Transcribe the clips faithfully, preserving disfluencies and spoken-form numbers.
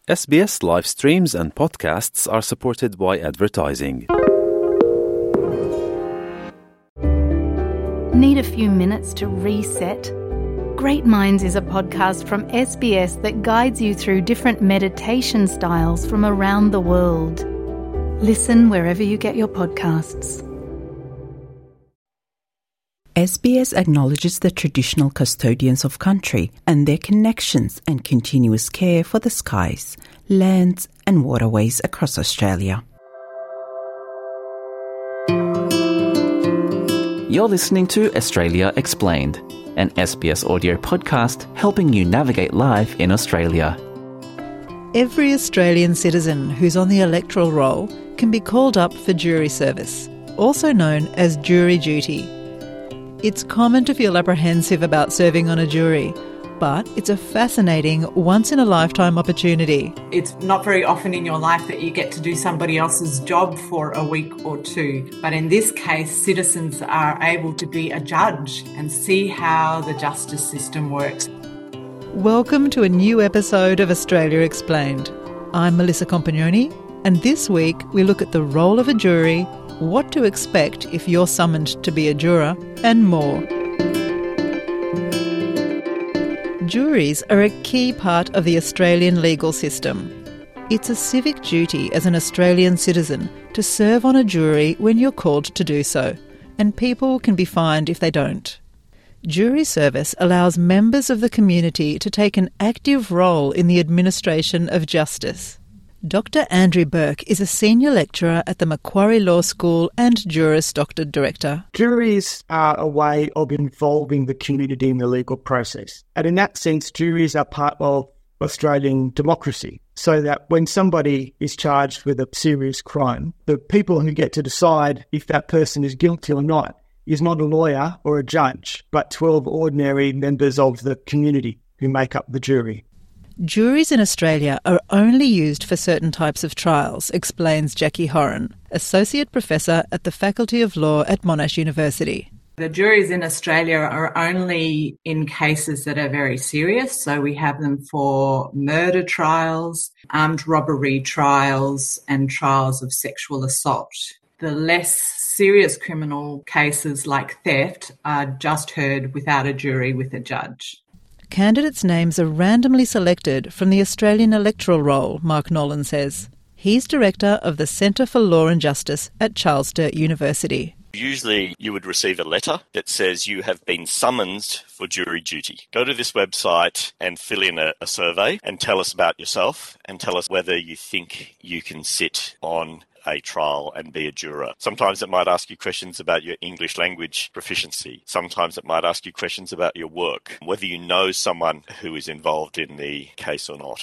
S B S live streams and podcasts are supported by advertising. Need a few minutes to reset? Great Minds is a podcast from S B S that guides you through different meditation styles from around the world. Listen wherever you get your podcasts. S B S acknowledges the traditional custodians of country and their connections and continuous care for the skies, lands and waterways across Australia. You're listening to Australia Explained, an S B S audio podcast helping you navigate life in Australia. Every Australian citizen who's on the electoral roll can be called up for jury service, also known as jury duty. It's common to feel apprehensive about serving on a jury, but it's a fascinating once-in-a-lifetime opportunity. It's not very often in your life that you get to do somebody else's job for a week or two. But in this case, citizens are able to be a judge and see how the justice system works. Welcome to a new episode of Australia Explained. I'm Melissa Compagnoni, and this week we look at the role of a jury, what to expect if you're summoned to be a juror, and more. Juries are a key part of the Australian legal system. It's a civic duty as an Australian citizen to serve on a jury when you're called to do so, and people can be fined if they don't. Jury service allows members of the community to take an active role in the administration of justice. Doctor Andrew Burke is a senior lecturer at the Macquarie Law School and Juris Doctor Director. Juries are a way of involving the community in the legal process. And in that sense, juries are part of Australian democracy, so that when somebody is charged with a serious crime, the people who get to decide if that person is guilty or not is not a lawyer or a judge, but twelve ordinary members of the community who make up the jury. Juries in Australia are only used for certain types of trials, explains Jackie Horan, Associate Professor at the Faculty of Law at Monash University. The juries in Australia are only in cases that are very serious. So we have them for murder trials, armed robbery trials, and trials of sexual assault. The less serious criminal cases like theft are just heard without a jury with a judge. Candidates' names are randomly selected from the Australian electoral roll, Mark Nolan says. He's director of the Centre for Law and Justice at Charles Sturt University. Usually you would receive a letter that says you have been summoned for jury duty. Go to this website and fill in a, a survey and tell us about yourself and tell us whether you think you can sit on a trial and be a juror. Sometimes it might ask you questions about your English language proficiency. Sometimes it might ask you questions about your work, whether you know someone who is involved in the case or not.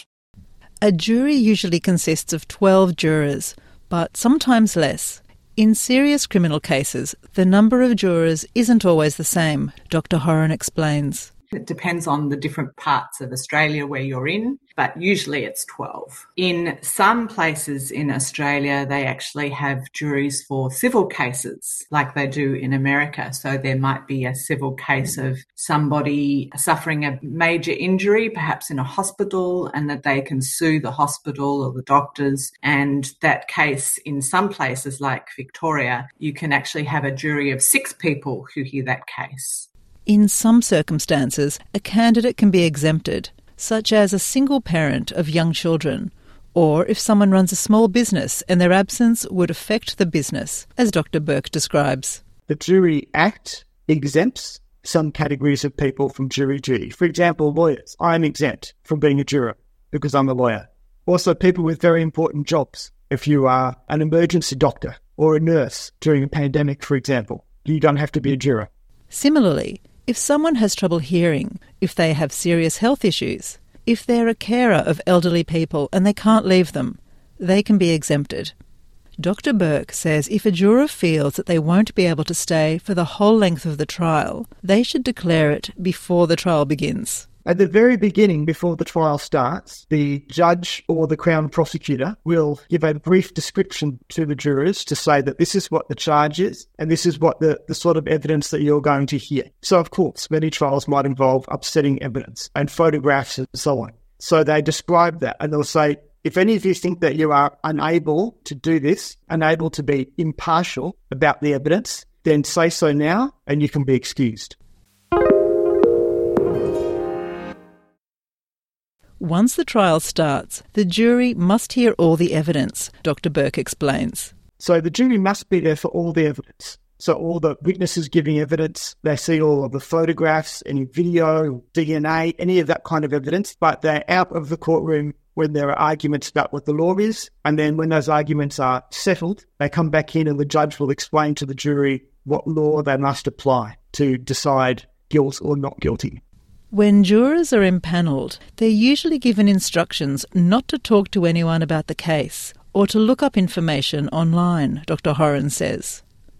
A jury usually consists of twelve jurors, but sometimes less. In serious criminal cases, the number of jurors isn't always the same, Doctor Horan explains. It depends on the different parts of Australia where you're in, but usually it's twelve. In some places in Australia, they actually have juries for civil cases like they do in America. So there might be a civil case of somebody suffering a major injury, perhaps in a hospital, and that they can sue the hospital or the doctors. And that case, in some places like Victoria, you can actually have a jury of six people who hear that case. In some circumstances, a candidate can be exempted, such as a single parent of young children, or if someone runs a small business and their absence would affect the business, as Doctor Burke describes. The Jury Act exempts some categories of people from jury duty. For example, lawyers. I'm exempt from being a juror because I'm a lawyer. Also, people with very important jobs. If you are an emergency doctor or a nurse during a pandemic, for example, you don't have to be a juror. Similarly, if someone has trouble hearing, if they have serious health issues, if they're a carer of elderly people and they can't leave them, they can be exempted. Doctor Burke says if a juror feels that they won't be able to stay for the whole length of the trial, they should declare it before the trial begins. At the very beginning, before the trial starts, the judge or the Crown prosecutor will give a brief description to the jurors to say that this is what the charge is and this is what the, the sort of evidence that you're going to hear. So, of course, many trials might involve upsetting evidence and photographs and so on. So they describe that and they'll say, If any of you think that you are unable to do this, unable to be impartial about the evidence, then say so now and you can be excused. Once the trial starts, the jury must hear all the evidence, Doctor Burke explains. So the jury must be there for all the evidence. So all the witnesses giving evidence, they see all of the photographs, any video, D N A, any of that kind of evidence, but they're out of the courtroom when there are arguments about what the law is. And then when those arguments are settled, they come back in and the judge will explain to the jury what law they must apply to decide guilt or not guilty. When jurors are impanelled, they're usually given instructions not to talk to anyone about the case or to look up information online, Doctor Horan says.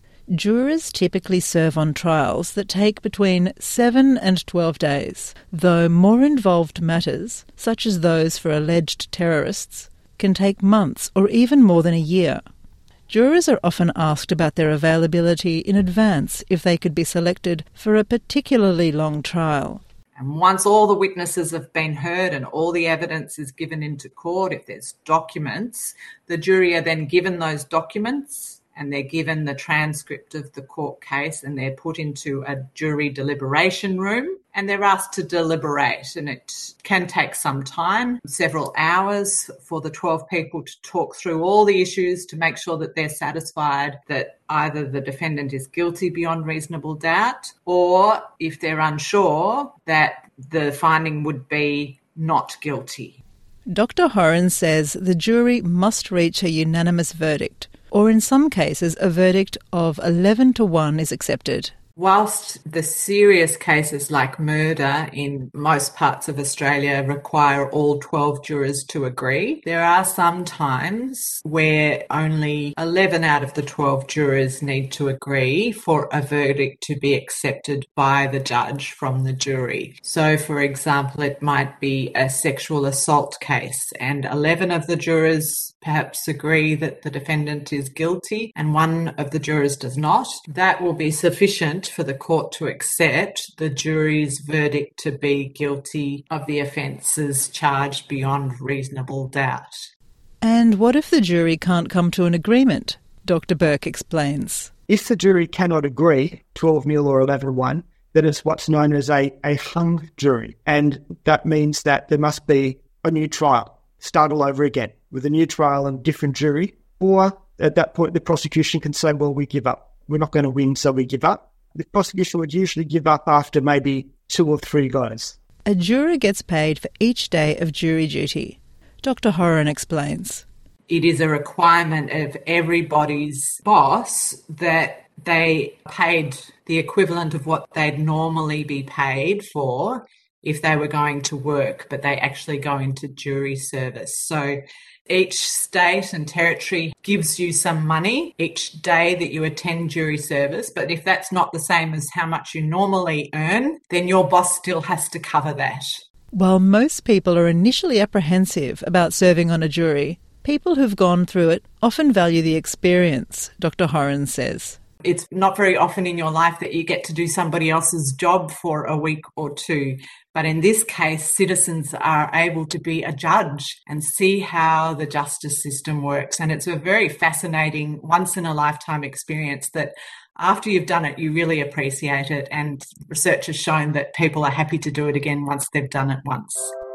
Jurors typically serve on trials that take between seven and twelve days, though more involved matters, such as those for alleged terrorists, can take months or even more than a year. Jurors are often asked about their availability in advance if they could be selected for a particularly long trial. And once all the witnesses have been heard and all the evidence is given into court, if there's documents, the jury are then given those documents and they're given the transcript of the court case and they're put into a jury deliberation room and they're asked to deliberate. And it can take some time, several hours, for the twelve people to talk through all the issues to make sure that they're satisfied that either the defendant is guilty beyond reasonable doubt or, if they're unsure, that the finding would be not guilty. Doctor Horan says the jury must reach a unanimous verdict, or in some cases a verdict of eleven to one is accepted. Whilst the serious cases like murder in most parts of Australia require all twelve jurors to agree, there are some times where only eleven out of the twelve jurors need to agree for a verdict to be accepted by the judge from the jury. So, for example, it might be a sexual assault case and eleven of the jurors perhaps agree that the defendant is guilty and one of the jurors does not. That will be sufficient for the court to accept the jury's verdict to be guilty of the offences charged beyond reasonable doubt. And what if the jury can't come to an agreement? Doctor Burke explains. If the jury cannot agree, twelve nil or eleven one, then it's what's known as a, a hung jury. And that means that there must be a new trial, start all over again with a new trial and a different jury. Or at that point, the prosecution can say, well, we give up. We're not going to win, so we give up. The prosecution would usually give up after maybe two or three goes. A juror gets paid for each day of jury duty. Doctor Horan explains. It is a requirement of everybody's boss that they paid the equivalent of what they'd normally be paid for if they were going to work, but they actually go into jury service. So each state and territory gives you some money each day that you attend jury service, but if that's not the same as how much you normally earn, then your boss still has to cover that. While most people are initially apprehensive about serving on a jury, people who've gone through it often value the experience, Doctor Horan says. It's not very often in your life that you get to do somebody else's job for a week or two. But in this case, citizens are able to be a judge and see how the justice system works. And it's a very fascinating, once-in-a-lifetime experience that after you've done it, you really appreciate it. And research has shown that people are happy to do it again once they've done it once.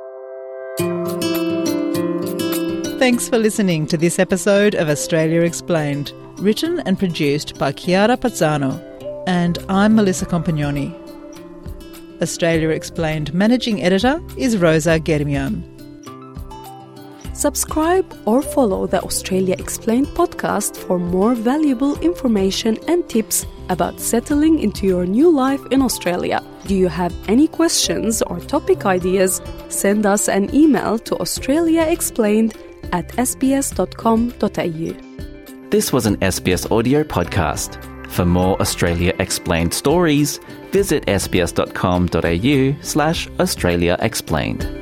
Thanks for listening to this episode of Australia Explained, written and produced by Chiara Pazzano, and I'm Melissa Compagnoni. Australia Explained managing editor is Rosa Germian. Subscribe or follow the Australia Explained podcast for more valuable information and tips about settling into your new life in Australia. Do you have any questions or topic ideas? Send us an email to australiaexplained at s b s dot com dot a u. This was an S B S audio podcast. For more Australia Explained stories, visit s b s dot com dot a u slash Australia Explained.